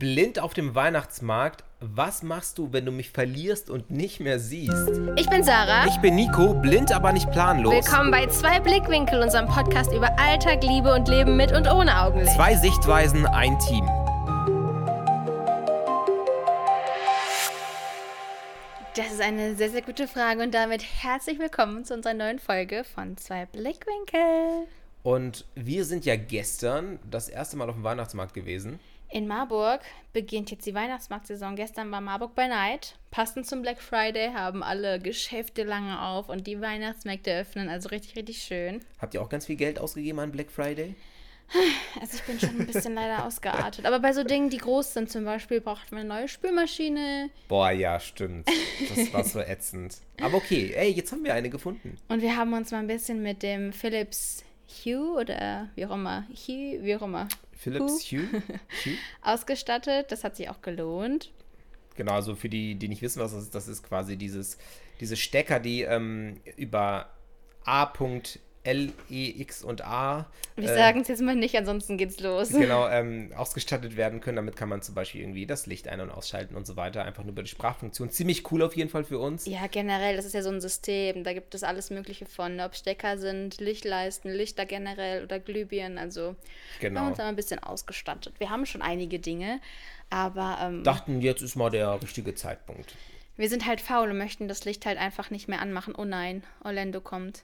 Blind auf dem Weihnachtsmarkt. Was machst du, wenn du mich verlierst und nicht mehr siehst? Ich bin Sarah. Ich bin Nico, blind, aber nicht planlos. Willkommen bei Zwei Blickwinkel, unserem Podcast über Alltag, Liebe und Leben mit und ohne Augenlicht. Zwei Sichtweisen, ein Team. Das ist eine sehr, sehr gute Frage und damit herzlich willkommen zu unserer neuen Folge von Zwei Blickwinkel. Und wir sind ja gestern das erste Mal auf dem Weihnachtsmarkt gewesen. In Marburg beginnt jetzt die Weihnachtsmarktsaison. Gestern war Marburg by Night. Passend zum Black Friday haben alle Geschäfte lange auf und die Weihnachtsmärkte öffnen. Also richtig, richtig schön. Habt ihr auch ganz viel Geld ausgegeben an Black Friday? Also ich bin schon ein bisschen leider ausgeartet. Aber bei so Dingen, die groß sind zum Beispiel, braucht man eine neue Spülmaschine. Boah, ja, stimmt. Das war so ätzend. Aber okay, ey, jetzt haben wir eine gefunden. Und wir haben uns mal ein bisschen mit dem Philips Hue oder wie auch immer, Philips Hue? ausgestattet. Das hat sich auch gelohnt. Genau, also für die nicht wissen, was das ist quasi diese Stecker, die über L, E, X und A. Wir sagen es jetzt mal nicht, ansonsten geht's los. Genau, ausgestattet werden können. Damit kann man zum Beispiel irgendwie das Licht ein- und ausschalten und so weiter. Einfach nur über die Sprachfunktion. Ziemlich cool auf jeden Fall für uns. Ja, generell, das ist ja so ein System. Da gibt es alles Mögliche von, ob Stecker sind, Lichtleisten, Lichter generell oder Glühbirnen. Also wir haben uns da mal ein bisschen ausgestattet. Wir haben schon einige Dinge, aber dachten, jetzt ist mal der richtige Zeitpunkt. Wir sind halt faul und möchten das Licht halt einfach nicht mehr anmachen. Oh nein, Orlando kommt.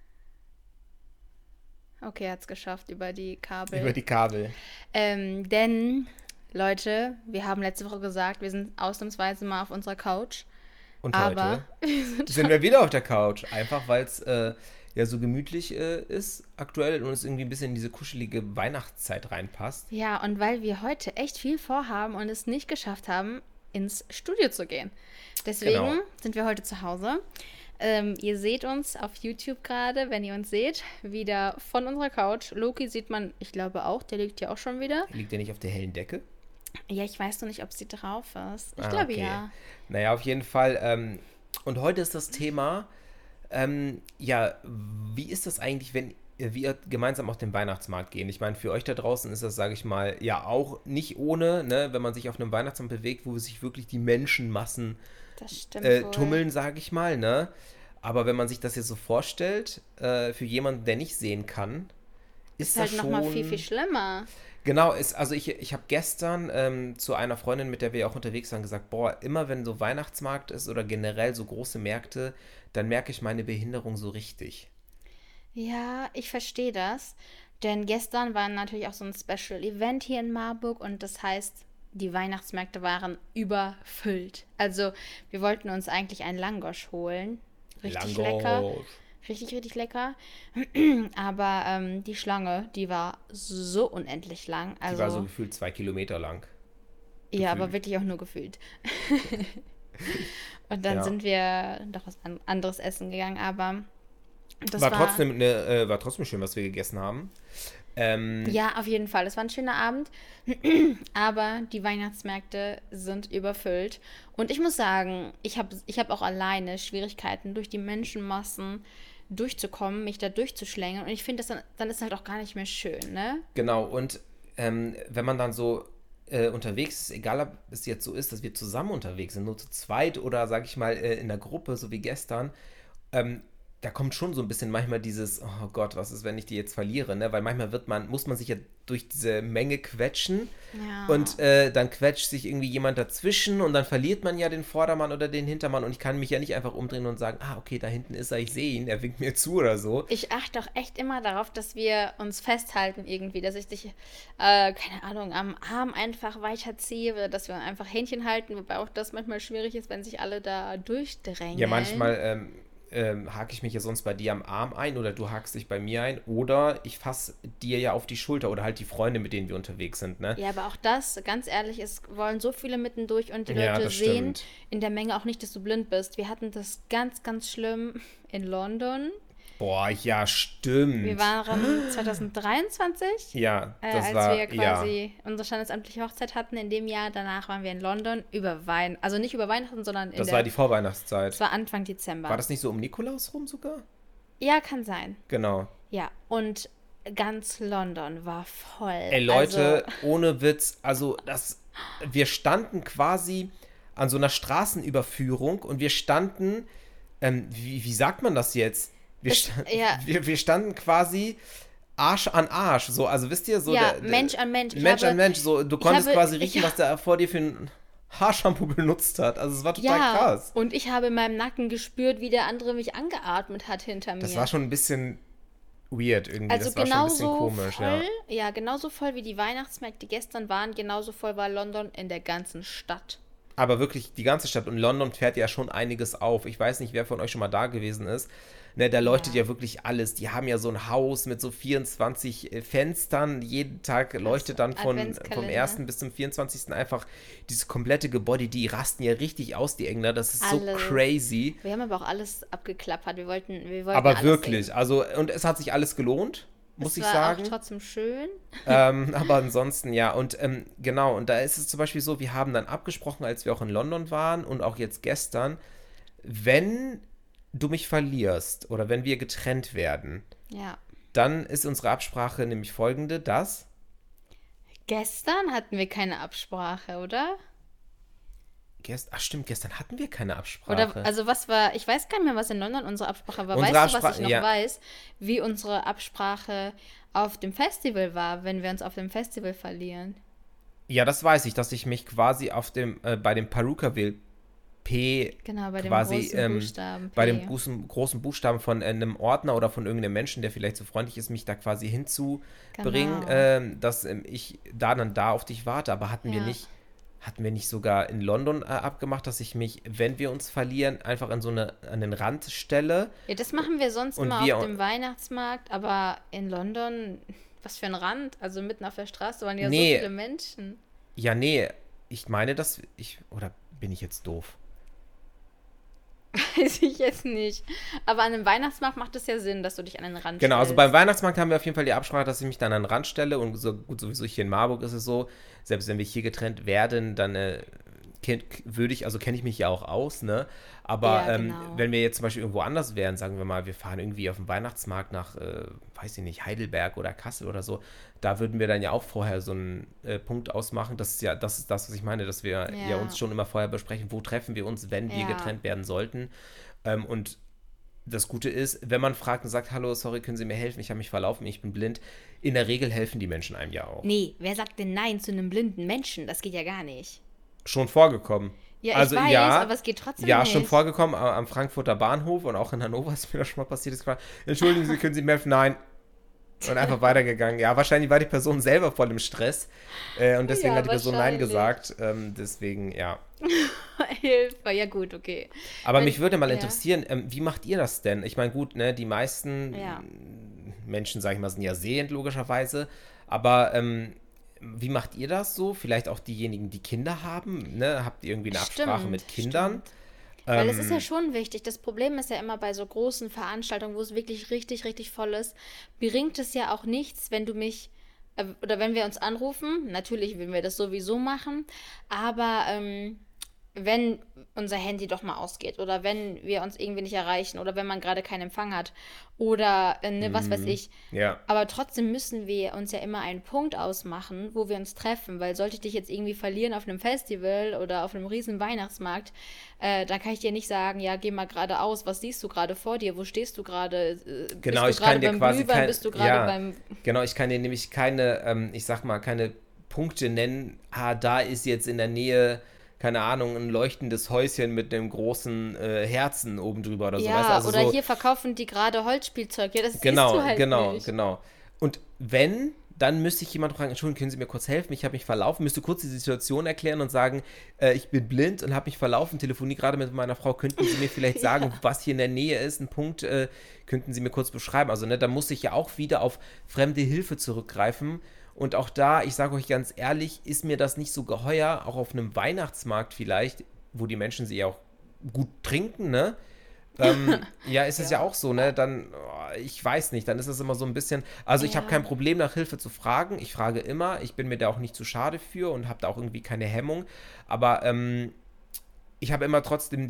Okay, er hat es geschafft über die Kabel. Über die Kabel. Denn, Leute, wir haben letzte Woche gesagt, wir sind ausnahmsweise mal auf unserer Couch. Und aber heute sind wir wieder auf der Couch. Einfach, weil es ja so gemütlich ist aktuell und es irgendwie ein bisschen in diese kuschelige Weihnachtszeit reinpasst. Ja, und weil wir heute echt viel vorhaben und es nicht geschafft haben, ins Studio zu gehen. Deswegen sind wir heute zu Hause. Ihr seht uns auf YouTube gerade, wenn ihr uns seht, wieder von unserer Couch. Loki sieht man, ich glaube auch, der liegt ja auch schon wieder. Liegt der nicht auf der hellen Decke? Ja, ich weiß noch nicht, ob sie drauf ist. Ich glaube ja. Naja, auf jeden Fall. Und heute ist das Thema, ja, wie ist das eigentlich, wenn wir gemeinsam auf den Weihnachtsmarkt gehen? Ich meine, für euch da draußen ist das, sage ich mal, ja auch nicht ohne, ne, wenn man sich auf einem Weihnachtsmarkt bewegt, wo sich wirklich die Menschenmassen tummeln, sage ich mal, ne? Aber wenn man sich das jetzt so vorstellt, für jemanden, der nicht sehen kann, ist das halt schon... nochmal viel, viel schlimmer. Genau, also ich habe gestern zu einer Freundin, mit der wir auch unterwegs waren, gesagt, boah, immer wenn so Weihnachtsmarkt ist oder generell so große Märkte, dann merke ich meine Behinderung so richtig. Ja, ich verstehe das, denn gestern war natürlich auch so ein Special Event hier in Marburg und das heißt, die Weihnachtsmärkte waren überfüllt. Also wir wollten uns eigentlich einen Langosch holen. Richtig lecker. Richtig, richtig lecker. Aber die Schlange, die war so unendlich lang. Also, die war so gefühlt 2 Kilometer lang. Ja, aber wirklich auch nur gefühlt. Und dann sind wir doch was anderes essen gegangen, aber das war trotzdem schön, was wir gegessen haben. Ja, auf jeden Fall. Es war ein schöner Abend, aber die Weihnachtsmärkte sind überfüllt. Und ich muss sagen, ich hab auch alleine Schwierigkeiten, durch die Menschenmassen durchzukommen, mich da durchzuschlängeln. Und ich finde, dann ist halt auch gar nicht mehr schön, ne? Genau, und wenn man dann so unterwegs ist, egal ob es jetzt so ist, dass wir zusammen unterwegs sind, nur zu zweit oder, sag ich mal, in der Gruppe, so wie gestern, da kommt schon so ein bisschen manchmal dieses, oh Gott, was ist, wenn ich die jetzt verliere, ne? Weil manchmal muss man sich ja durch diese Menge quetschen und dann quetscht sich irgendwie jemand dazwischen und dann verliert man ja den Vordermann oder den Hintermann und ich kann mich ja nicht einfach umdrehen und sagen, okay, da hinten ist er, ich sehe ihn, er winkt mir zu oder so. Ich achte doch echt immer darauf, dass wir uns festhalten irgendwie, dass ich dich, keine Ahnung, am Arm einfach weiterziehe oder dass wir einfach Händchen halten, wobei auch das manchmal schwierig ist, wenn sich alle da durchdrängen. Ja, manchmal hake ich mich ja sonst bei dir am Arm ein oder du hakst dich bei mir ein oder ich fasse dir ja auf die Schulter oder halt die Freunde, mit denen wir unterwegs sind, ne? Ja, aber auch das, ganz ehrlich, es wollen so viele mittendurch und die Leute sehen in der Menge auch nicht, dass du blind bist. Wir hatten das ganz, ganz schlimm in London. Boah, ja, stimmt. Wir waren 2023, ja, als wir quasi unsere standesamtliche Hochzeit hatten. In dem Jahr danach waren wir in London also nicht über Weihnachten, sondern das war die Vorweihnachtszeit. Das war Anfang Dezember. War das nicht so um Nikolaus rum sogar? Ja, kann sein. Genau. Ja, und ganz London war voll. Ey, Leute, ohne Witz, also das wir standen quasi an so einer Straßenüberführung und wir standen, wie sagt man das jetzt? Ja, Wir standen quasi Arsch an Arsch, so, also wisst ihr, so ja, Mensch an Mensch. Mensch an Mensch, so, du konntest quasi riechen, ich, was der vor dir für ein Haarshampoo benutzt hat. Also es war total ja, krass. und ich habe in meinem Nacken gespürt, wie der andere mich angeatmet hat hinter mir. Das war schon ein bisschen weird irgendwie. Also Das war schon ein bisschen genauso komisch, ja. voll, ja, genauso voll wie die Weihnachtsmärkte gestern waren, genauso voll war London in der ganzen Stadt. Aber wirklich die ganze Stadt. Und London fährt ja schon einiges auf. Ich weiß nicht, wer von euch schon mal da gewesen ist. Ne, da leuchtet ja wirklich alles. Die haben ja so ein Haus mit so 24 Fenstern. Jeden Tag leuchtet dann vom Adventskalender. 1. bis zum 24. einfach dieses komplette Gebäude. Die rasten ja richtig aus, die Engländer. Das ist so Alles. crazy. Wir haben aber auch alles abgeklappert. Wir wollten Aber alles wirklich, sehen. also, und es hat sich alles gelohnt, muss Es ich war sagen. auch trotzdem schön. Aber ansonsten, ja, und genau, und da ist es zum Beispiel so, wir haben dann abgesprochen, als wir auch in London waren und auch jetzt gestern, wenn du mich verlierst oder wenn wir getrennt werden, Ja. dann ist unsere Absprache nämlich folgende, dass, Gestern hatten wir keine Absprache, oder? ach stimmt, gestern hatten wir keine Absprache. Oder, also was war, ich weiß gar nicht mehr, was in London unsere Absprache war. Unsere Weißt du, was ich Absprache- noch ja. weiß? Wie unsere Absprache auf dem Festival war, wenn wir uns auf dem Festival verlieren. Ja, das weiß ich, dass ich mich quasi bei dem Perukaville P Genau, bei dem quasi großen Buchstaben bei P. dem großen Buchstaben von einem Ordner oder von irgendeinem Menschen, der vielleicht so freundlich ist, mich da quasi hinzubringen, Genau. dass ich da auf dich warte. Aber Ja. hatten wir nicht sogar in London abgemacht, dass ich mich, wenn wir uns verlieren, einfach an den Rand stelle? Ja, das machen wir sonst Und immer wir- auf dem Weihnachtsmarkt, aber in London, was für ein Rand, also mitten auf der Straße waren ja so Nee. viele Menschen. Ja, nee, ich meine, oder bin ich jetzt doof? Weiß ich jetzt nicht. Aber an einem Weihnachtsmarkt macht es ja Sinn, dass du dich an den Rand Genau, also stellst. beim Weihnachtsmarkt haben wir auf jeden Fall die Absprache, dass ich mich dann an den Rand stelle und so gut, sowieso hier in Marburg ist es so, selbst wenn wir hier getrennt werden, dann kenne ich mich ja auch aus, ne? Aber Ja, genau. wenn wir jetzt zum Beispiel irgendwo anders wären, sagen wir mal, wir fahren irgendwie auf den Weihnachtsmarkt nach, weiß ich nicht, Heidelberg oder Kassel oder so, da würden wir dann ja auch vorher so einen Punkt ausmachen. Das ist das, was ich meine, dass wir ja Ja. uns schon immer vorher besprechen, wo treffen wir uns, wenn wir Ja. getrennt werden sollten. Und das Gute ist, wenn man fragt und sagt, hallo, sorry, können Sie mir helfen? Ich habe mich verlaufen, ich bin blind. In der Regel helfen die Menschen einem ja auch. Nee, wer sagt denn Nein zu einem blinden Menschen? Das geht ja gar nicht. Schon vorgekommen. Ja, Also ich weiß, ja, aber es geht trotzdem ja, nicht. schon vorgekommen am Frankfurter Bahnhof und auch in Hannover ist mir das schon mal passiert. Ist entschuldigen Sie, können Sie mir helfen? Nein. Und einfach weitergegangen. Ja, wahrscheinlich war die Person selber voll im Stress und deswegen Ja, hat die Person Nein wahrscheinlich. gesagt. Deswegen, ja. Hilfe, ja gut, okay. Aber Wenn- mich würde mal ja. interessieren, wie macht ihr das denn? Ich meine, gut, ne, die meisten Ja. Menschen, sag ich mal, sind ja sehend, logischerweise. Aber wie macht ihr das so? Vielleicht auch diejenigen, die Kinder haben, ne? Habt ihr irgendwie eine Absprache Stimmt, mit Kindern? stimmt. Weil es ist ja Ähm, schon wichtig. Das Problem ist ja immer bei so großen Veranstaltungen, wo es wirklich richtig, richtig voll ist, bringt es ja auch nichts, wenn du mich oder wenn wir uns anrufen. Natürlich würden wir das sowieso machen, aber wenn unser Handy doch mal ausgeht oder wenn wir uns irgendwie nicht erreichen oder wenn man gerade keinen Empfang hat oder ne, was weiß ich. ja. Aber trotzdem müssen wir uns ja immer einen Punkt ausmachen, wo wir uns treffen, weil sollte ich dich jetzt irgendwie verlieren auf einem Festival oder auf einem riesen Weihnachtsmarkt, dann kann ich dir nicht sagen, ja, geh mal geradeaus, was siehst du gerade vor dir, wo stehst du gerade, Genau, bist ich du kann gerade dir beim quasi Glühwein, bist du gerade beim, genau, ich kann dir nämlich keine, ich sag mal, keine Punkte nennen. Da ist jetzt in der Nähe, keine Ahnung, ein leuchtendes Häuschen mit einem großen Herzen oben drüber oder so. Weißt du? ja, Also oder so, hier verkaufen die gerade Holzspielzeug, ja, das siehst genau, du halt genau, nicht. genau. Und wenn, dann müsste ich jemand fragen, Entschuldigung, können Sie mir kurz helfen? Ich habe mich verlaufen, müsste kurz die Situation erklären und sagen, ich bin blind und habe mich verlaufen, telefoniere gerade mit meiner Frau, könnten Sie mir vielleicht sagen, was hier in der Nähe ist, ein Punkt, könnten Sie mir kurz beschreiben? Also, ne, da muss ich ja auch wieder auf fremde Hilfe zurückgreifen. Und auch da, ich sage euch ganz ehrlich, ist mir das nicht so geheuer, auch auf einem Weihnachtsmarkt vielleicht, wo die Menschen sie ja auch gut trinken, ne? Ja, ist es ja auch so, ne? Dann, ich weiß nicht, dann ist es immer so ein bisschen. Also, ich habe Ja. kein Problem, nach Hilfe zu fragen. Ich frage immer. Ich bin mir da auch nicht zu schade für und habe da auch irgendwie keine Hemmung. Aber ich habe immer trotzdem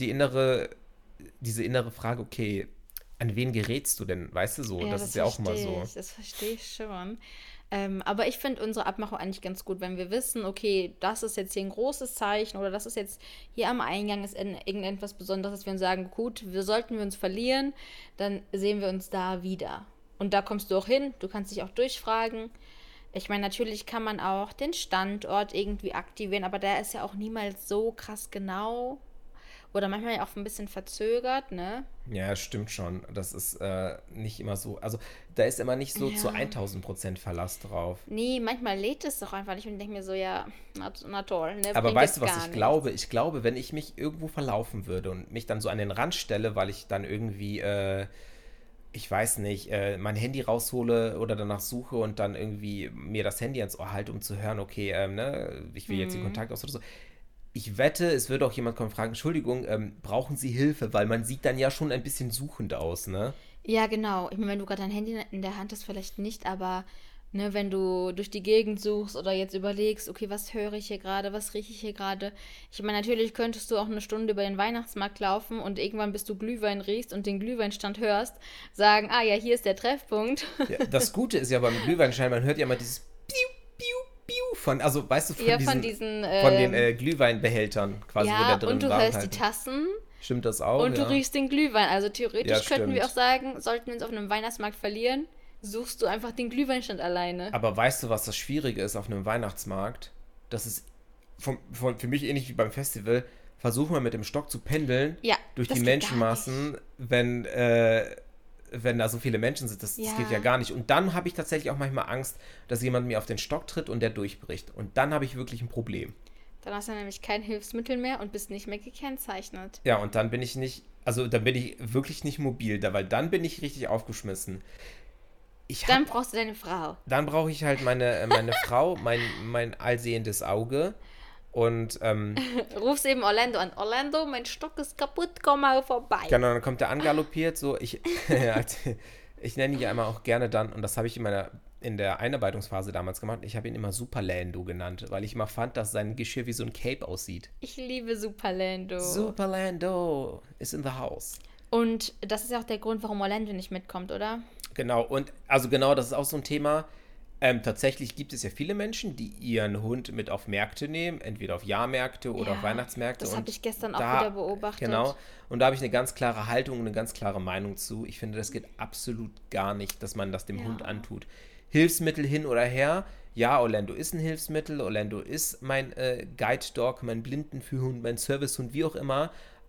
diese innere Frage, okay, an wen gerätst du denn? Weißt du so? Ja, Das ist ja auch immer verstehe so. ich, das verstehe ich schon. Aber ich finde unsere Abmachung eigentlich ganz gut, wenn wir wissen, okay, das ist jetzt hier ein großes Zeichen oder das ist jetzt hier am Eingang ist irgendetwas Besonderes, dass wir uns sagen, gut, sollten wir uns verlieren, dann sehen wir uns da wieder. Und da kommst du auch hin, du kannst dich auch durchfragen. Ich meine, natürlich kann man auch den Standort irgendwie aktivieren, aber der ist ja auch niemals so krass genau. Oder manchmal ja auch ein bisschen verzögert, ne? Ja, stimmt schon. Das ist nicht immer so. Also, da ist immer nicht so zu Ja. 1000% Verlass drauf. Nee, manchmal lädt es doch einfach nicht und ich denke mir so, ja, na toll, ne? Aber Bringt weißt jetzt du, was gar ich nichts. glaube? Ich glaube, wenn ich mich irgendwo verlaufen würde und mich dann so an den Rand stelle, weil ich dann irgendwie, ich weiß nicht, mein Handy raushole oder danach suche und dann irgendwie mir das Handy ans Ohr halte, um zu hören, okay, ne, ich will jetzt den Hm. Kontakt aus oder so. Ich wette, es würde auch jemand kommen und fragen, Entschuldigung, brauchen Sie Hilfe? Weil man sieht dann ja schon ein bisschen suchend aus, ne? Ja, genau. Ich meine, wenn du gerade dein Handy in der Hand hast, vielleicht nicht, aber ne, wenn du durch die Gegend suchst oder jetzt überlegst, okay, was höre ich hier gerade, was rieche ich hier gerade? Ich meine, natürlich könntest du auch eine Stunde über den Weihnachtsmarkt laufen und irgendwann, bis du Glühwein riechst und den Glühweinstand hörst, sagen, ah ja, hier ist der Treffpunkt. Ja, das Gute ist ja beim Glühweinschein, man hört ja immer dieses Piu, Piu, Piu von, also weißt du, Ja, von diesen, von den Glühweinbehältern quasi, wo der ja, und drin du warm hörst die halten. Tassen Stimmt das auch, und du ja? riechst den Glühwein. Also Ja, theoretisch könnten wir auch stimmt. sagen, sollten wir uns auf einem Weihnachtsmarkt verlieren, suchst du einfach den Glühweinstand alleine. Aber weißt du, was das Schwierige ist auf einem Weihnachtsmarkt? Das ist für mich ähnlich wie beim Festival. Versuch mal mit dem Stock zu pendeln Ja, durch die das geht gar nicht. Menschenmassen, wenn da so viele Menschen sind. Das geht ja Ja, gar nicht. Und dann habe ich tatsächlich auch manchmal Angst, dass jemand mir auf den Stock tritt und der durchbricht. Und dann habe ich wirklich ein Problem. dann hast du nämlich kein Hilfsmittel mehr und bist nicht mehr gekennzeichnet. Ja, und dann bin ich nicht, also dann bin ich wirklich nicht mobil, da, weil dann bin ich richtig aufgeschmissen. Ich Dann habe brauchst du deine Frau. Dann brauche ich halt meine Frau, mein allsehendes Auge. Und Rufst eben Orlando an. Orlando, mein Stock ist kaputt, komm mal vorbei. genau, dann kommt der angaloppiert. So, ich nenne ihn ja immer auch gerne dann, und das habe ich in der Einarbeitungsphase damals gemacht, ich habe ihn immer Superlando genannt, weil ich immer fand, dass sein Geschirr wie so ein Cape aussieht. Ich liebe Superlando. Superlando is in the house. Und das ist ja auch der Grund, warum Orlando nicht mitkommt, oder? Genau, und also genau, das ist auch so ein Thema. Tatsächlich gibt es ja viele Menschen, die ihren Hund mit auf Märkte nehmen, entweder auf Jahrmärkte oder auf Ja, Weihnachtsmärkte. das habe Und ich gestern auch wieder da, genau, beobachtet. und da habe ich eine ganz klare Haltung und eine ganz klare Meinung zu. Ich finde, das geht absolut gar nicht, dass man das dem Hund Ja. antut. Hilfsmittel hin oder her. Ja, Orlando ist ein Hilfsmittel. Orlando ist mein Guide Dog, mein Blindenführhund, mein Servicehund, wie auch immer.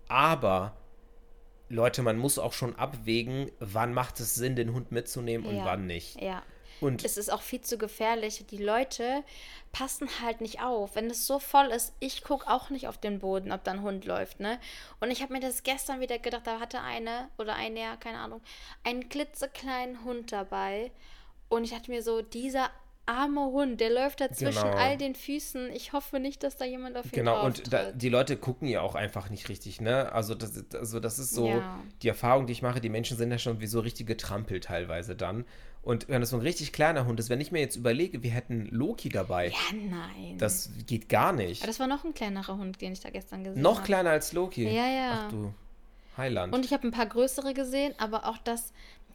Aber Leute, man muss auch schon abwägen, wann macht es Sinn, den Hund mitzunehmen und Ja, wann nicht. ja. Und Es ist auch viel zu gefährlich. Die Leute passen halt nicht auf. Wenn es so voll ist, ich gucke auch nicht auf den Boden, ob da ein Hund läuft, ne? Und ich habe mir das gestern wieder gedacht, da hatte eine oder ein, ja, keine Ahnung, einen klitzekleinen Hund dabei. Und ich dachte mir so, dieser arme Hund, der läuft da zwischen genau, all den Füßen. Ich hoffe nicht, dass da jemand auf ihn genau, drauf und tritt. die Leute gucken ja auch einfach nicht richtig, ne? Also das ist so Ja. die Erfahrung, die ich mache. Die Menschen sind ja schon wie so richtige Trampel teilweise dann. Und wenn das so ein richtig kleiner Hund ist, wenn ich mir jetzt überlege, wir hätten Loki dabei, Ja, nein. das geht gar Aber nicht. das war noch ein kleinerer Hund, den ich da gestern gesehen Noch habe. kleiner als Loki. Ja, Ach ja. du Heiland. Und ich habe ein paar größere gesehen, aber auch das,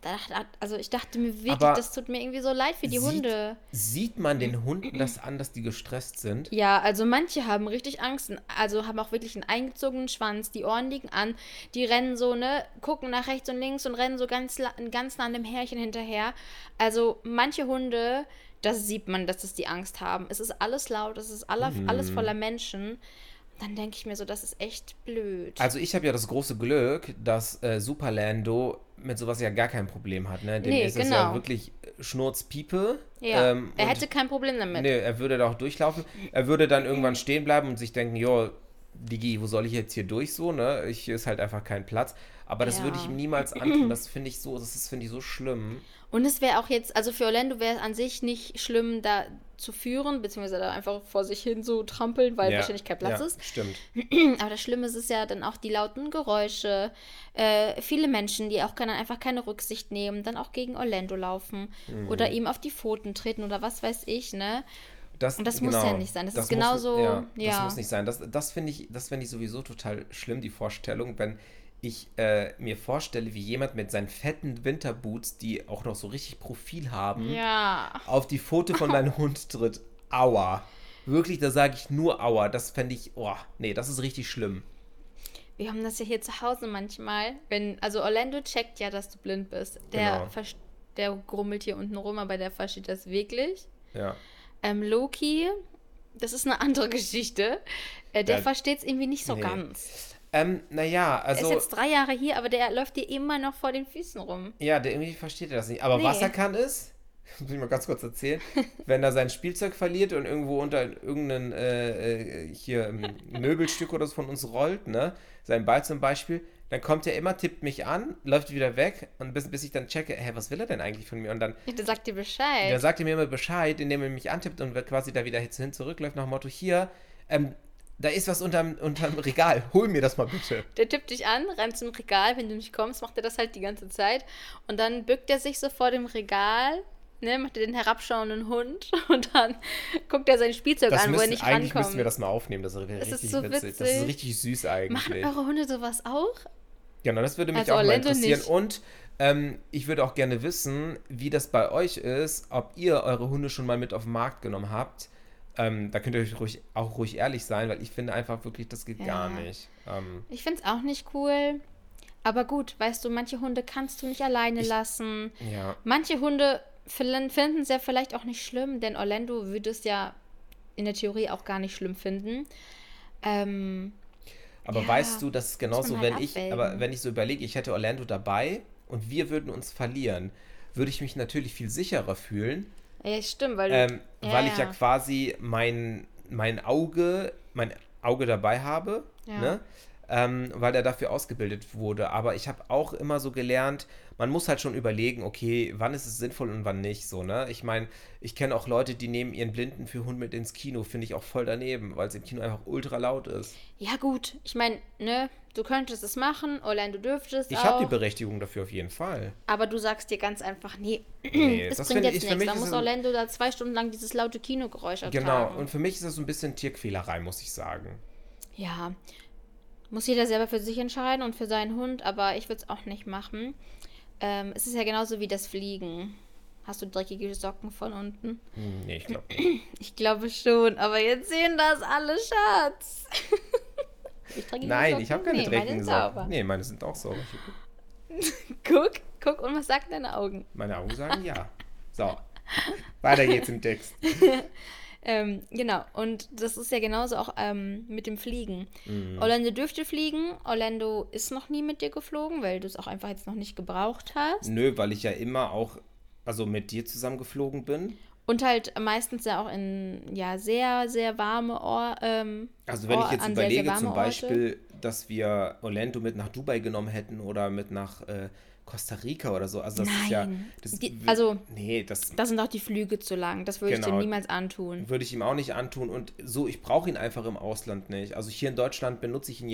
also ich dachte mir wirklich, Aber das tut mir irgendwie so leid für die sieht, Hunde. sieht man den Hunden das an, dass die gestresst sind? Ja, also manche haben richtig Angst, also haben auch wirklich einen eingezogenen Schwanz, die Ohren liegen an, die rennen so, ne, gucken nach rechts und links und rennen so ganz nah an dem Härchen hinterher. Also manche Hunde, das sieht man, dass es die Angst haben. Es ist alles laut, es ist alles voller Menschen. Dann denke ich mir so, das ist echt blöd. Also ich habe ja das große Glück, dass Superlando mit sowas ja gar kein Problem hat. Ne? Dem Nee, ist es ja genau. wirklich Schnurzpiepe. Ja, er Und hätte kein Problem damit. ne, er würde da auch durchlaufen. Er würde dann irgendwann stehen bleiben und sich denken, jo, Digi, wo soll ich jetzt hier durch so, ne? Hier ist halt einfach kein Platz. Aber das würde ich Ja. ihm niemals antun. Finde ich so schlimm. Und es wäre auch jetzt, also für Orlando wäre es an sich nicht schlimm, da zu führen, beziehungsweise da einfach vor sich hin so trampeln, weil Ja, wahrscheinlich kein Platz ja, ist. stimmt. Aber das Schlimme ist es ja dann auch die lauten Geräusche, viele Menschen, die auch einfach keine Rücksicht nehmen, dann auch gegen Orlando laufen oder ihm auf die Pfoten treten oder was weiß ich, ne? Und das muss ja Genau, nicht sein. Das ist ja, genauso, das muss ja. nicht sein. Das finde ich sowieso total schlimm, die Vorstellung, wenn ich mir vorstelle, wie jemand mit seinen fetten Winterboots, die auch noch so richtig Profil haben, Ja. auf die Pfote von meinem Hund tritt. Aua. Wirklich, da sage ich nur Aua. Das fände ich, oh, nee, das ist richtig schlimm. Wir haben das ja hier zu Hause manchmal. Also Orlando checkt ja, dass du blind bist. Genau. Der grummelt hier unten rum, aber der versteht das wirklich. Ja. Loki, das ist eine andere Geschichte. Der Ja, versteht es irgendwie nicht so nee. ganz. Naja, Er ist also, jetzt 3 Jahre hier, aber der läuft dir immer noch vor den Füßen rum. ja, der irgendwie versteht er das nicht. Aber Nee. was er kann ist, muss ich mal ganz kurz erzählen, wenn er sein Spielzeug verliert und irgendwo unter irgendein hier Möbelstück oder so von uns rollt, ne, sein Ball zum Beispiel, dann kommt er immer, tippt mich an, läuft wieder weg und bis ich dann checke, hä, was will er denn eigentlich von mir? Und dann Der sagt dir Bescheid. sagt er mir immer Bescheid, indem er mich antippt und quasi da wieder hin zurückläuft nach dem Motto, hier, da ist was unterm Regal, hol mir das mal bitte. Der tippt dich an, rennt zum Regal, wenn du nicht kommst, macht er das halt die ganze Zeit. Und dann bückt er sich so vor dem Regal, ne, macht er den herabschauenden Hund und dann guckt er sein Spielzeug an, wo er nicht eigentlich müssten wir rankommt. das mal aufnehmen, das wäre Das richtig ist so witzig. Das ist witzig. richtig süß Machen eigentlich. eure Hunde sowas auch? Genau, das würde mich Also auch mal Orlando interessieren. nicht. Und ich würde auch gerne wissen, wie das bei euch ist, ob ihr eure Hunde schon mal mit auf den Markt genommen habt. Da könnt ihr euch ruhig ehrlich sein, weil ich finde einfach wirklich, das geht Ja. gar nicht. Ich find's auch nicht cool. Aber gut, weißt du, manche Hunde kannst du nicht alleine lassen. Ja. Manche Hunde finden es ja vielleicht auch nicht schlimm, denn Orlando würde es ja in der Theorie auch gar nicht schlimm finden. Aber Ja, weißt du, das ist genauso, man halt abwägen. wenn ich so überlege, ich hätte Orlando dabei und wir würden uns verlieren, würde ich mich natürlich viel sicherer fühlen, Ja, stimmt, weil weil ich ja quasi mein Auge dabei habe, Ja. ne? Weil er dafür ausgebildet wurde. Aber ich habe auch immer so gelernt, man muss halt schon überlegen, okay, wann ist es sinnvoll und wann nicht, so, ne? Ich meine, ich kenne auch Leute, die nehmen ihren Blinden für Hund mit ins Kino, finde ich auch voll daneben, weil es im Kino einfach ultra laut ist. Ja, gut. Ich meine, ne, du könntest es machen, Orlando dürfte es Ich auch. habe die Berechtigung dafür auf jeden Fall. Aber du sagst dir ganz einfach, nee, Nee, es das bringt finde jetzt ich, für nichts. mich Da ist muss es- Orlando da 2 Stunden lang dieses laute Kinogeräusch ertragen. Genau, und für mich ist das so ein bisschen Tierquälerei, muss ich sagen. Ja, muss jeder selber für sich entscheiden und für seinen Hund, aber ich würde es auch nicht machen. Es ist ja genauso wie das Fliegen. Hast du dreckige Socken von unten? Nee, ich glaube. Ich glaube schon, aber jetzt sehen das alle, Schatz. Hab ich dreckige Nein, Socken? ich habe keine Nee, meine dreckigen sind sauber. Socken. Nee, meine sind auch sauber. Guck, und was sagen deine Augen? Meine Augen sagen ja. So, weiter geht's im Text. Genau, und das ist ja genauso auch mit dem Fliegen. Mhm. Orlando dürfte fliegen, Orlando ist noch nie mit dir geflogen, weil du es auch einfach jetzt noch nicht gebraucht hast. Nö, weil ich ja immer auch, also mit dir zusammen geflogen bin. Und halt meistens ja auch in ja sehr, sehr warme Also wenn ich jetzt an sehr, sehr überlege warme zum Orte. Beispiel, dass wir Orlando mit nach Dubai genommen hätten oder mit nach Costa Rica oder so. Also das ist ja. Nein. Das, Also, nee, das da sind auch die Flüge zu lang. Das würde ich Genau. dir niemals antun. würde ich ihm auch nicht antun. Und so, ich brauche ihn einfach im Ausland nicht. Also hier in Deutschland nutze ich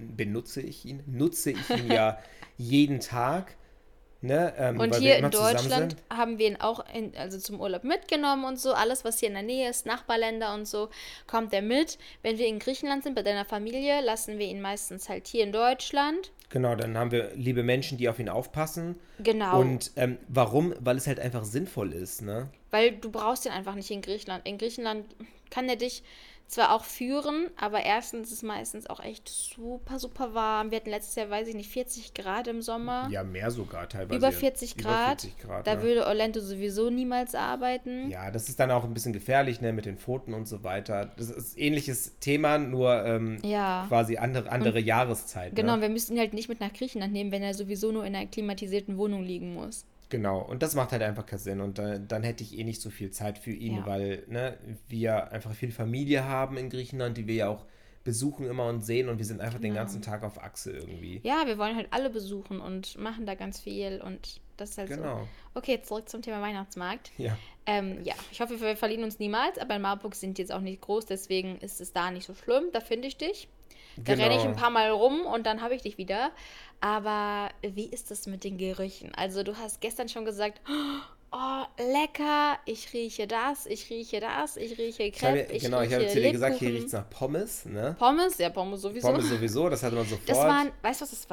ihn ja jeden Tag. Ne? Und weil hier wir in immer zusammen Deutschland sind. haben wir ihn auch also zum Urlaub mitgenommen und so. Alles, was hier in der Nähe ist, Nachbarländer und so, kommt er mit. Wenn wir in Griechenland sind, bei deiner Familie, lassen wir ihn meistens halt hier in Deutschland. Genau, dann haben wir liebe Menschen, die auf ihn aufpassen. Genau. Und warum? Weil es halt einfach sinnvoll ist, ne? Weil du brauchst ihn einfach nicht in Griechenland. In Griechenland kann er dich zwar auch führen, aber erstens ist es meistens auch echt super, super warm. Wir hatten letztes Jahr, weiß ich nicht, 40 Grad im Sommer. Ja, mehr sogar teilweise. Über 40 Grad. 40 Grad, Da ja. würde Orlando sowieso niemals arbeiten. Ja, das ist dann auch ein bisschen gefährlich, ne, mit den Pfoten und so weiter. Das ist ein ähnliches Thema, nur Ja. quasi andere Jahreszeit. Genau, Ne? wir müssten ihn halt nicht mit nach Griechenland nehmen, wenn er sowieso nur in einer klimatisierten Wohnung liegen muss. Genau, und das macht halt einfach keinen Sinn. Und dann hätte ich eh nicht so viel Zeit für ihn, Ja. weil ne, wir einfach viel Familie haben in Griechenland, die wir ja auch besuchen immer und sehen und wir sind einfach den ganzen Tag auf Achse irgendwie. Ja, wir wollen halt alle besuchen und machen da ganz viel und das ist halt Genau. so. Okay, zurück zum Thema Weihnachtsmarkt. Ja. Ja, ich hoffe, wir verlieren uns niemals, aber in Marburg sind die jetzt auch nicht groß, deswegen ist es da nicht so schlimm. Da finde ich dich. Da Genau. renne ich ein paar Mal rum und dann habe ich dich wieder. Aber wie ist das mit den Gerüchen? Also du hast gestern schon gesagt, oh, lecker, ich rieche das, ich rieche das, ich rieche Crepe, ich Ich habe rieche zu dir gesagt, hier Lebkuchen. riecht es nach Pommes, ne? Pommes? Ja, Pommes sowieso. Pommes sowieso, das hatte man sofort. Das waren, weißt du, was das war?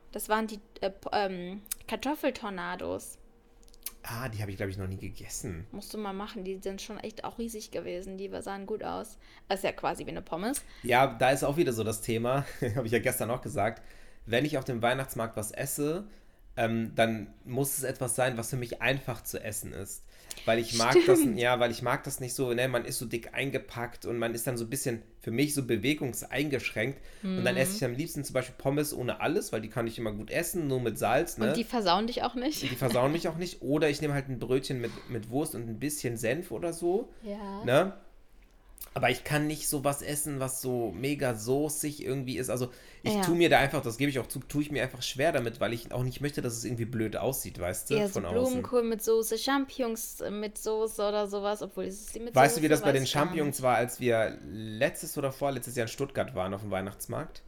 Das waren die Kartoffeltornados. Ah, die habe ich, glaube ich, noch nie gegessen. Musst du mal machen. Die sind schon echt auch riesig gewesen. Die sahen gut aus. Das ist ja quasi wie eine Pommes. Ja, da ist auch wieder so das Thema, habe ich ja gestern auch gesagt, wenn ich auf dem Weihnachtsmarkt was esse, dann muss es etwas sein, was für mich einfach zu essen ist. Weil ich mag das, Stimmt. ja, weil ich mag das nicht so, ne, man ist so dick eingepackt und man ist dann so ein bisschen, für mich so bewegungseingeschränkt. Und dann esse ich am liebsten zum Beispiel Pommes ohne alles, weil die kann ich immer gut essen, nur mit Salz, Und ne? die versauen dich auch nicht. Die versauen mich auch nicht. Oder ich nehme halt ein Brötchen mit Wurst und ein bisschen Senf oder so, Ja. ne? Aber ich kann nicht sowas essen, was so mega soßig irgendwie ist. Also ich Ja. tue mir da einfach, das gebe ich auch zu, tue ich mir einfach schwer damit, weil ich auch nicht möchte, dass es irgendwie blöd aussieht, weißt du, Eher so von außen. Blumenkohl mit Soße, Champignons mit Soße oder sowas, obwohl dieses die mit Weißt Soße, du, wie das bei weiß den ich gar Champignons nicht. war, als wir letztes oder vorletztes Jahr in Stuttgart waren auf dem Weihnachtsmarkt?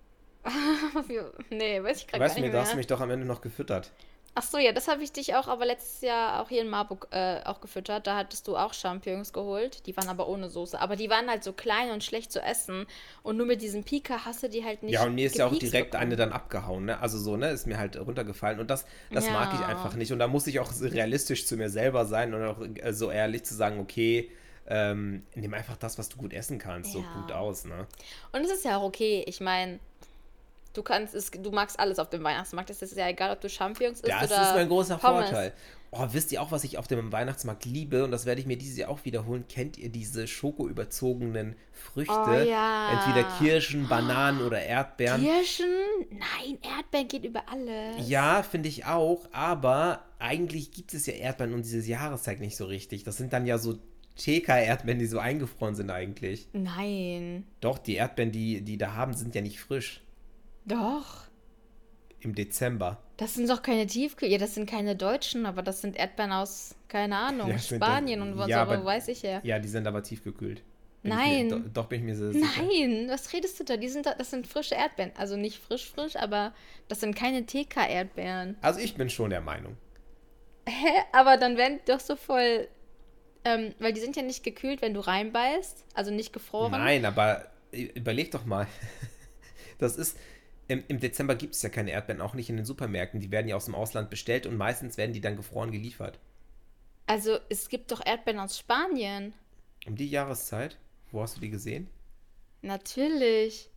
Nee, weiß ich gerade gar Weißt du, nicht da hast du mehr. mich doch am Ende noch gefüttert. Ach so, ja, das habe ich dich auch aber letztes Jahr auch hier in Marburg auch gefüttert. Da hattest du auch Champignons geholt. Die waren aber ohne Soße. Aber die waren halt so klein und schlecht zu essen. Und nur mit diesem Pika hast du die halt Ja, nicht und mir ist ja auch gepiekst direkt eine bekommen. dann abgehauen, ne? Also so, ne? Ist mir halt runtergefallen. Und das mag ich Ja, einfach nicht. Und da muss ich auch so realistisch zu mir selber sein und auch so ehrlich zu sagen, okay, nimm einfach das, was du gut essen kannst, so gut ja. aus, ne? Und es ist ja auch okay. Ich meine, du magst alles auf dem Weihnachtsmarkt. Es ist ja egal, ob du Champignons isst Das ist oder mein großer Pommes. Vorteil. Oh, wisst ihr auch, was ich auf dem Weihnachtsmarkt liebe? Und das werde ich mir dieses Jahr auch wiederholen. Kennt ihr diese schokoüberzogenen Oh Früchte? Entweder ja. Kirschen, Bananen oder Erdbeeren. Kirschen? Nein, Erdbeeren geht über alles. Ja, finde ich auch, aber eigentlich gibt es ja Erdbeeren um diese Jahreszeit nicht so richtig. Das sind dann ja so TK-Erdbeeren, die so eingefroren sind eigentlich. Nein. Doch, die Erdbeeren, die da haben, sind ja nicht frisch. Doch. Im Dezember. Das sind doch keine Tiefkühl. Ja, das sind keine Deutschen, aber das sind Erdbeeren aus, keine Ahnung, Ja, sind das, Spanien und was, ja, aber aber weiß ich ja. ja, die sind aber tiefgekühlt. Nein. Doch bin ich mir sehr sicher. Nein, was redest du da? Das sind frische Erdbeeren. Also nicht frisch, frisch, aber das sind keine TK-Erdbeeren. Also ich bin schon der Meinung. Hä? Aber dann werden die doch so voll. Weil die sind ja nicht gekühlt, wenn du reinbeißt. Also nicht gefroren. Nein, aber überleg doch mal. Das ist, im Dezember gibt es ja keine Erdbeeren, auch nicht in den Supermärkten. Die werden ja aus dem Ausland bestellt und meistens werden die dann gefroren geliefert. Also es gibt doch Erdbeeren aus Spanien. Um die Jahreszeit, wo hast du die gesehen? Natürlich.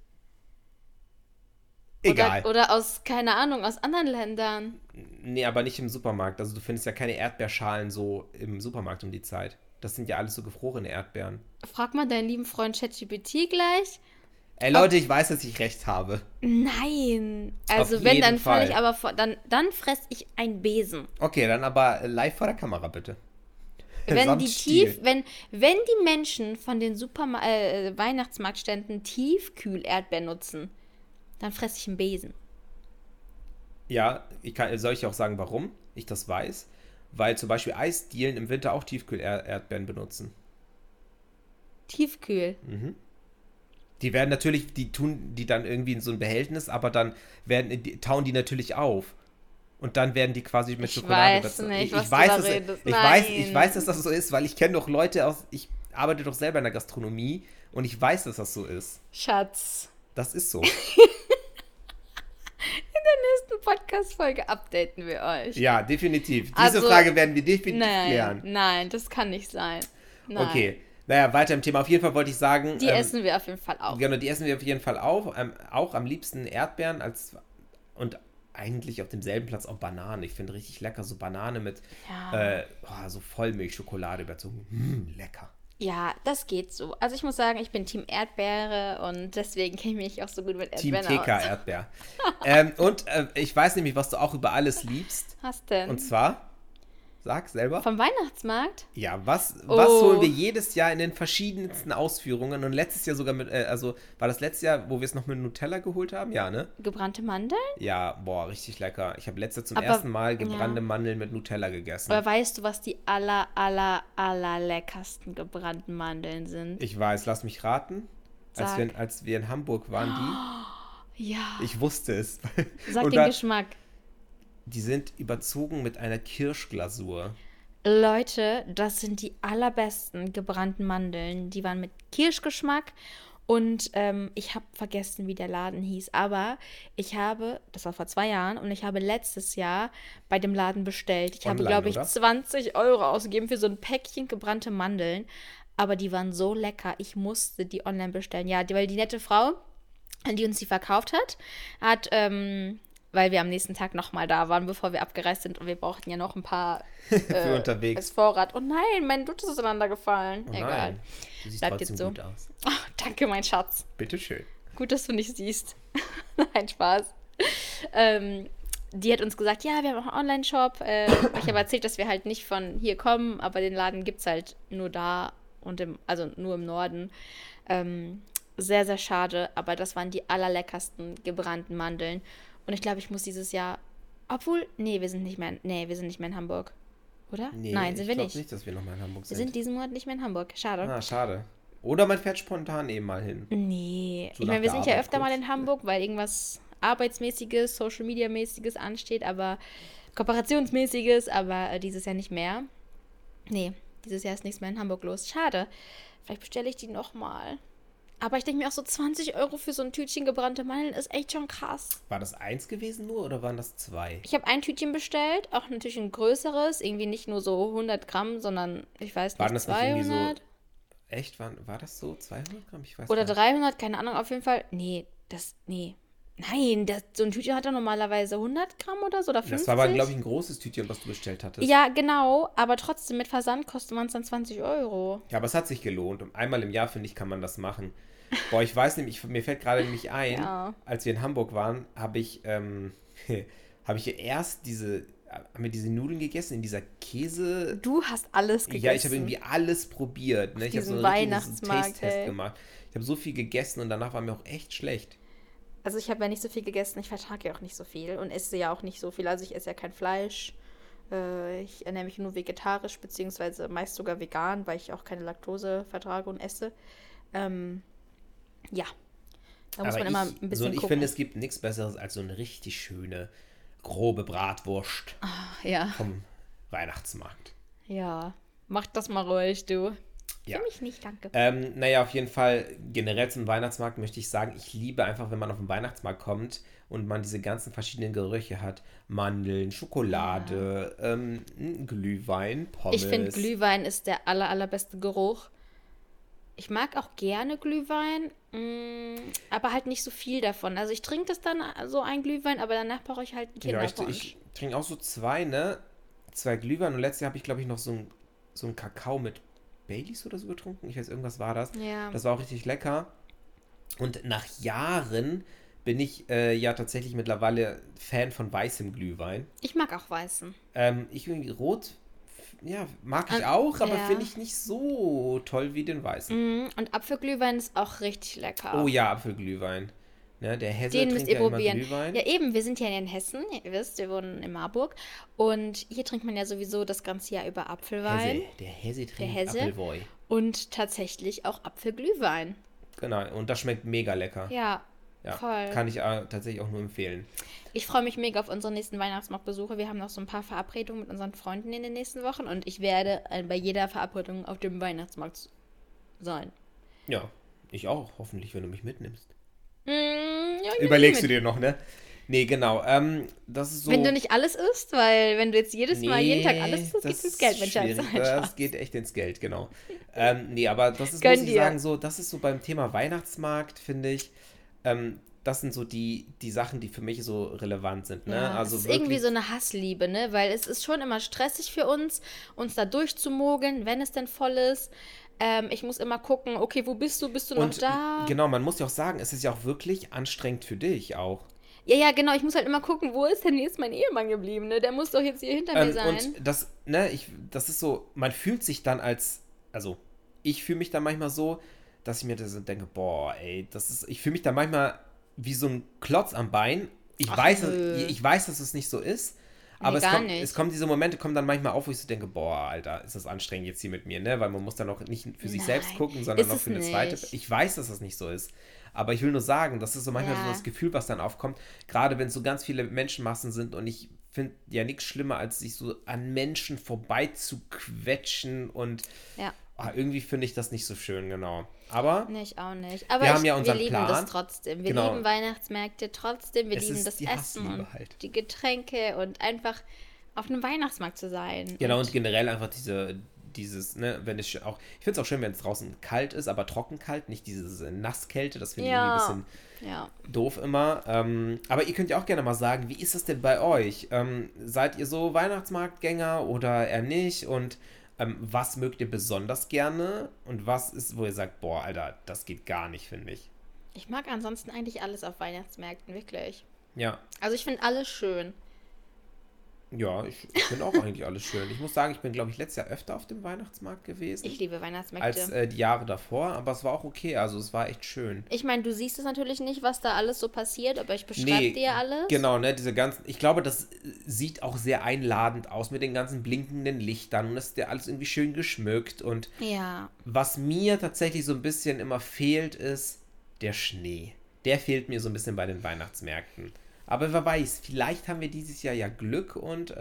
Egal. Oder aus, keine Ahnung, aus anderen Ländern. Nee, aber nicht im Supermarkt. Also du findest ja keine Erdbeerschalen so im Supermarkt um die Zeit. Das sind ja alles so gefrorene Erdbeeren. Frag mal deinen lieben Freund ChatGPT gleich. Ey Ob, Leute, ich weiß, dass ich recht habe. nein. Auf Also wenn, jeden dann falle ich Fall. aber vor, dann fress ich einen Besen. Okay, dann aber live vor der Kamera bitte. Wenn Samt die Stiel. wenn die Menschen von den Weihnachtsmarktständen Tiefkühl-Erdbeeren nutzen, dann fresse ich einen Besen. Ja, soll ich auch sagen, warum ich das weiß? Weil zum Beispiel Eisdielen im Winter auch Tiefkühl-Erdbeeren benutzen. Tiefkühl. Die werden natürlich, die tun die dann irgendwie in so ein Behältnis, aber dann tauen die natürlich auf. Und dann werden die quasi mit Ich Schokolade weiß überzogen. nicht, was Ich du weiß, da dass, redest. ich weiß, Nein. dass das so ist, weil ich kenne doch Leute aus, ich arbeite doch selber in der Gastronomie und ich weiß, dass das so ist. Schatz. Das ist so. Nächste Podcast-Folge updaten wir euch. Ja, definitiv. Diese Also, Frage werden wir definitiv Nein, klären. nein, das kann nicht sein. Nein. Okay. Naja, weiter im Thema. Auf jeden Fall wollte ich sagen, Die essen wir auf jeden Fall auch. genau, die essen wir auf jeden Fall auch am liebsten Erdbeeren und eigentlich auf demselben Platz auch Bananen. Ich finde richtig lecker, so Banane mit Ja. so Vollmilchschokolade überzogen. Lecker. Ja, das geht so. Also ich muss sagen, ich bin Team Erdbeere und deswegen kenne ich mich auch so gut mit Team Erdbeeren TK aus. Erdbeer. Und ich weiß nämlich, was du auch über alles liebst. Was Und denn? zwar, sag selber. Vom Weihnachtsmarkt? Ja, was Oh, holen wir jedes Jahr in den verschiedensten Ausführungen und letztes Jahr sogar also war das letztes Jahr, wo wir es noch mit Nutella geholt haben? Ja, ne? gebrannte Mandeln? Ja, boah, richtig lecker. Ich habe letztes Jahr zum Aber, ersten Mal ja. gebrannte Mandeln mit Nutella gegessen. Aber weißt du, was die aller leckersten gebrannten Mandeln sind? Ich weiß, lass mich raten. Sag. Als wir in Hamburg waren, Ja, ich wusste es. sag Und den Geschmack. die sind überzogen mit einer Kirschglasur. Leute, das sind die allerbesten gebrannten Mandeln. Die waren mit Kirschgeschmack Und ich habe vergessen, wie der Laden hieß. Aber das war vor 2 Jahren, und ich habe letztes Jahr bei dem Laden bestellt. Ich habe, Online, glaube ich, oder? 20 Euro ausgegeben für so ein Päckchen gebrannte Mandeln. Aber die waren so lecker, ich musste die online bestellen. Ja, weil die nette Frau, die uns die verkauft hat, weil wir am nächsten Tag nochmal da waren, bevor wir abgereist sind, und wir brauchten ja noch ein paar Für unterwegs. als Vorrat. Oh nein, mein Dutt ist auseinandergefallen. Oh Egal. nein, du siehst Bleibt trotzdem jetzt so. gut aus. Oh, danke, mein Schatz. Bitteschön. Gut, dass du nicht siehst. Nein, Spaß. Die hat uns gesagt, ja, wir haben auch einen Online-Shop. Ich habe erzählt, dass wir halt nicht von hier kommen, aber den Laden gibt es halt nur da und also nur im Norden. Sehr, sehr schade, aber das waren die allerleckersten gebrannten Mandeln. Und ich glaube, ich muss dieses Jahr, wir sind nicht mehr in Hamburg. Oder? Nee, Nein, sind wir ich glaube nicht. nicht, dass wir nochmal in Hamburg Wir sind. sind diesen Monat nicht mehr in Hamburg. Schade. Ah, schade. Oder man fährt spontan eben mal hin. Nee, So ich nach meine, wir der sind ja Arbeit öfter mal kurz. in Hamburg, weil irgendwas Arbeitsmäßiges, Social Media Mäßiges ansteht, aber Kooperationsmäßiges, aber dieses Jahr nicht mehr. Nee, dieses Jahr ist nichts mehr in Hamburg los. Schade. Vielleicht bestelle ich die nochmal. Aber ich denke mir auch, so 20 Euro für so ein Tütchen gebrannte Mandeln ist echt schon krass. War das 1 gewesen nur oder waren das 2? Ich habe ein Tütchen bestellt, auch natürlich ein größeres, irgendwie nicht nur so 100 Gramm, sondern ich weiß Waren nicht, das nicht irgendwie 200 so. Echt? War das so? 200 Gramm? Ich weiß oder gar nicht. 300, keine Ahnung, auf jeden Fall. Nee. Nein, so ein Tütchen hat ja normalerweise 100 Gramm oder so, oder 50. Das war aber, glaube ich, ein großes Tütchen, was du bestellt hattest. Ja, genau, aber trotzdem mit Versand kostet man es dann 20 Euro. Ja, aber es hat sich gelohnt. Und einmal im Jahr, finde ich, kann man das machen. Boah, ich weiß nämlich, mir fällt gerade nämlich ein, Ja. als wir in Hamburg waren, habe ich erst haben wir diese Nudeln gegessen in dieser Käse. Du hast alles gegessen. Ja, ich habe irgendwie alles probiert. Ne? Ich habe so diesem einen richtigen Weihnachtsmarkt, Taste-Test ey. gemacht. Ich habe so viel gegessen und danach war mir auch echt schlecht. Also ich habe ja nicht so viel gegessen, ich vertrage ja auch nicht so viel und esse ja auch nicht so viel. Also ich esse ja kein Fleisch. Ich ernähre mich nur vegetarisch, beziehungsweise meist sogar vegan, weil ich auch keine Laktose vertrage und esse. Ja, da muss Aber man immer ein bisschen ich gucken. finde, es gibt nichts Besseres als so eine richtig schöne, grobe Bratwurst Ja, vom Weihnachtsmarkt. ja. Mach das mal ruhig, du. Ja. Für mich nicht, danke. Naja, auf jeden Fall, generell zum Weihnachtsmarkt möchte ich sagen, ich liebe einfach, wenn man auf den Weihnachtsmarkt kommt und man diese ganzen verschiedenen Gerüche hat. Mandeln, Schokolade, Glühwein, Pommes. Ich finde, Glühwein ist der allerbeste Geruch. Ich mag auch gerne Glühwein, aber halt nicht so viel davon. Also ich trinke das dann, so ein Glühwein, aber danach brauche ich halt einen Ja, Kinderpunsch. ich trinke auch so 2, ne? 2 Glühwein und letztes Jahr habe ich, glaube ich, noch so ein Kakao mit Baileys oder so getrunken. Ich weiß, irgendwas war das. Ja. Das war auch richtig lecker. Und nach Jahren bin ich ja tatsächlich mittlerweile Fan von weißem Glühwein. Ich mag auch Weißen. Ich irgendwie rot, ja, mag ich Ah, auch, aber ja. finde ich nicht so toll wie den weißen. Und Apfelglühwein ist auch richtig lecker. Oh ja, Apfelglühwein. Ne, der Hesse Den müsst trinkt ihr ja immer probieren. Glühwein. Ja, eben, wir sind ja in Hessen, ihr wisst, wir wohnen in Marburg. Und hier trinkt man ja sowieso das ganze Jahr über Apfelwein. Hesse, der Hesse trinkt Hesse. Apfelwoi. Und tatsächlich auch Apfelglühwein. Genau, und das schmeckt mega lecker. Ja, Ja, voll. kann ich tatsächlich auch nur empfehlen. Ich freue mich mega auf unsere nächsten Weihnachtsmarktbesuche. Wir haben noch so ein paar Verabredungen mit unseren Freunden in den nächsten Wochen und ich werde bei jeder Verabredung auf dem Weihnachtsmarkt sein. Ja, ich auch, hoffentlich, wenn du mich mitnimmst. Ja, ich Überlegst du nehme dir noch, ne? Nee, genau. Das ist so. Wenn du nicht alles isst, weil wenn du jetzt jedes Mal jeden Tag alles isst, das geht das ins Geld, ist mein Schatz. schwierig. Mein Das Schatz. geht echt ins Geld, genau. Nee, aber das ist, Gönn muss ich dir. sagen, so, das ist so beim Thema Weihnachtsmarkt, finde ich, das sind so die Sachen, die für mich so relevant sind, ne? Ja, Also es ist wirklich, irgendwie so eine Hassliebe, ne? Weil es ist schon immer stressig für uns da durchzumogeln, wenn es denn voll ist. Ich muss immer gucken, okay, wo bist du? Bist du noch und da? genau, man muss ja auch sagen, es ist ja auch wirklich anstrengend für dich auch. Ja, genau. Ich muss halt immer gucken, wo ist denn jetzt mein Ehemann geblieben, ne? Der muss doch jetzt hier hinter mir sein. Und das ist so, man fühlt sich dann also ich fühle mich dann manchmal so, dass ich mir das so denke, boah, ey, ich fühle mich dann manchmal wie so ein Klotz am Bein. Ich Ach, weiß, nö. ich weiß, dass es nicht so ist, aber Nee, gar nicht. es kommen diese Momente, kommen dann manchmal auf, wo ich so denke, boah, Alter, ist das anstrengend jetzt hier mit mir, ne? Weil man muss dann auch nicht für sich selbst Nein, gucken, sondern ist auch es für eine zweite. nicht. Ich weiß, dass das nicht so ist. Aber ich will nur sagen, das ist so manchmal Ja. so das Gefühl, was dann aufkommt, gerade wenn es so ganz viele Menschenmassen sind und ich finde ja nichts schlimmer, als sich so an Menschen vorbei zu quetschen und Ja. irgendwie finde ich das nicht so schön, genau. Aber Nee, ich auch nicht. Aber wir haben ja wir unseren lieben Plan. das trotzdem. Wir Genau. lieben Weihnachtsmärkte trotzdem. Wir Es lieben ist das die Essen Hassliebe und halt. die Getränke und einfach auf einem Weihnachtsmarkt zu sein. Genau, und generell einfach dieses, ne, wenn es auch, ich finde es auch schön, wenn es draußen kalt ist, aber trockenkalt, nicht diese Nasskälte, das finde ich irgendwie ein Ja, bisschen ja. doof immer. Aber ihr könnt ja auch gerne mal sagen, wie ist das denn bei euch? Seid ihr so Weihnachtsmarktgänger oder eher nicht? Und was mögt ihr besonders gerne? Und was ist, wo ihr sagt, boah, Alter, das geht gar nicht, finde ich. Ich mag ansonsten eigentlich alles auf Weihnachtsmärkten, wirklich. Ja, Also ich finde alles schön. ja, ich finde auch eigentlich alles schön. Ich muss sagen, ich bin, glaube ich, letztes Jahr öfter auf dem Weihnachtsmarkt gewesen Ich liebe als Weihnachtsmärkte. die Jahre davor, aber es war auch okay. Also es war echt schön. Ich meine, du siehst es natürlich nicht, was da alles so passiert, aber ich beschreibe Nee, dir alles. genau, ne, diese ganzen, ich glaube, das sieht auch sehr einladend aus mit den ganzen blinkenden Lichtern und das ist ja alles irgendwie schön geschmückt und Ja, was mir tatsächlich so ein bisschen immer fehlt, ist der Schnee. Der fehlt mir so ein bisschen bei den Weihnachtsmärkten. Aber wer weiß, vielleicht haben wir dieses Jahr ja Glück und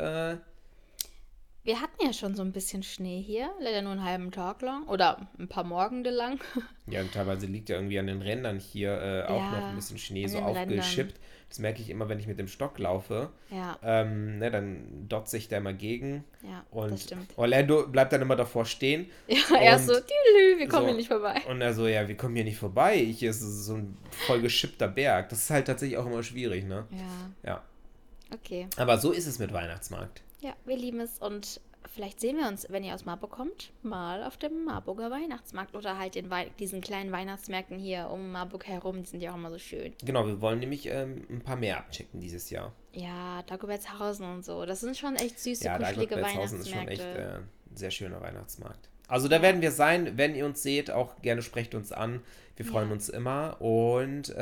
wir hatten ja schon so ein bisschen Schnee hier, leider nur einen halben Tag lang oder ein paar Morgende lang. ja, und teilweise liegt ja irgendwie an den Rändern hier auch noch ein Ja, bisschen Schnee an so den Rändern. aufgeschippt. Das merke ich immer, wenn ich mit dem Stock laufe. Ja, Ne, dann dotze ich da immer gegen. ja, das Und stimmt. Orlando bleibt dann immer davor stehen. Ja, er ist so, Und tülü, wir kommen so, hier nicht vorbei. und er so, ja, wir kommen hier nicht vorbei. Hier ist so ein voll geschippter Berg. Das ist halt tatsächlich auch immer schwierig, ne? Ja, Ja. okay. Aber so ist es mit Weihnachtsmarkt. Ja, wir lieben es und vielleicht sehen wir uns, wenn ihr aus Marburg kommt, mal auf dem Marburger Weihnachtsmarkt oder halt in diesen kleinen Weihnachtsmärkten hier um Marburg herum, die sind ja auch immer so schön. Genau, wir wollen nämlich ein paar mehr abchecken dieses Jahr. Ja, Dagobertshausen und so, das sind schon echt süße, Ja, kuschelige Dagobert-Belzhausen ist schon echt Weihnachtsmärkte. ein sehr schöner Weihnachtsmarkt. Also da werden wir sein, wenn ihr uns seht, auch gerne sprecht uns an. Wir freuen Ja. uns immer und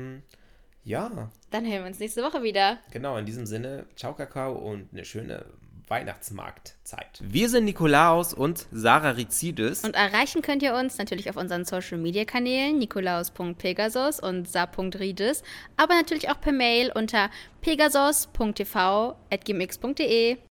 ja, Dann hören wir uns nächste Woche wieder. genau, in diesem Sinne, ciao Kakao und eine schöne Weihnachtsmarktzeit. Wir sind Nikolaus und Sarah Rizides. Und erreichen könnt ihr uns natürlich auf unseren Social-Media-Kanälen nikolaus.pegasus und sa.rides, aber natürlich auch per Mail unter pegasus.tv@gmx.de.